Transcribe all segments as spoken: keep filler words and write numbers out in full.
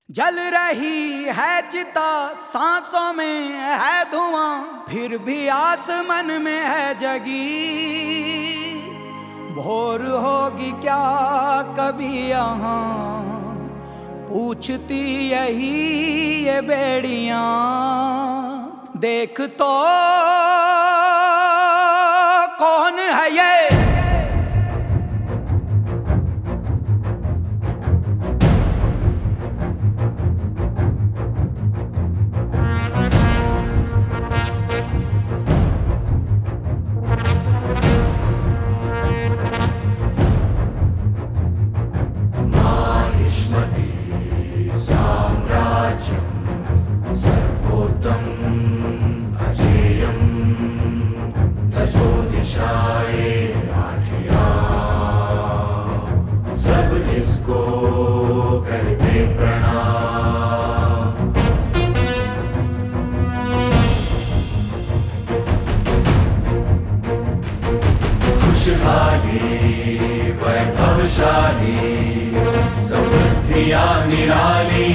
जल रही है चिता, सांसों में है धुआं, फिर भी आस मन में है जगी। भोर होगी क्या कभी यहाँ, पूछती यही ये बेड़ियां। देख तो कौन है ये, सर्वोत्तम अजेयम दसो दिशाए आठिया, सब इसको करते प्रणाम। खुशहाली वैभवशाली, समृद्धियां निराली,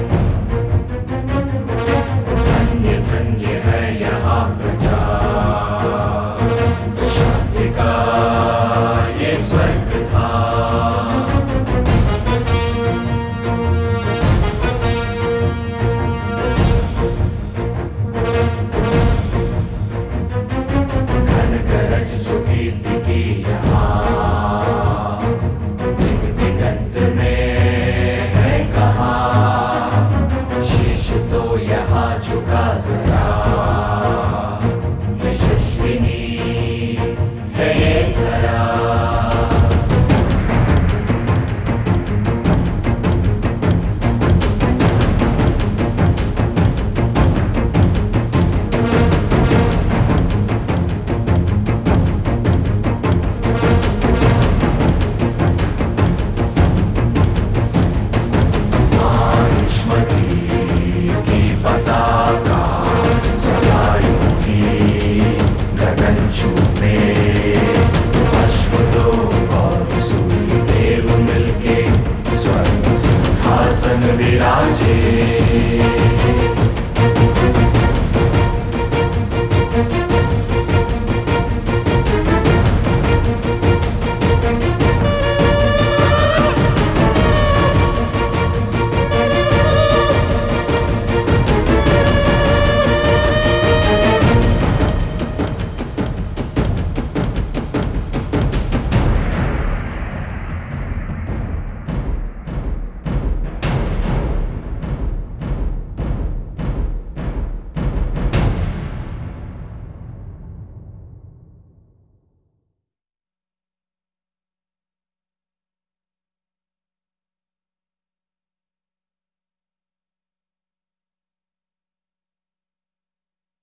धन्य है यहाँ प्रजा, शांति का ये स्वर्ग था। घन गरज जो कीर्ति की यहाँ, दिग दिगंत में है कहाँ, शीश तो यहाँ झुका जरा, यशस्विनी है ये धरा। अश्वदो और सूर्य देव मिलके स्वर्ग सिंहासन विराजे।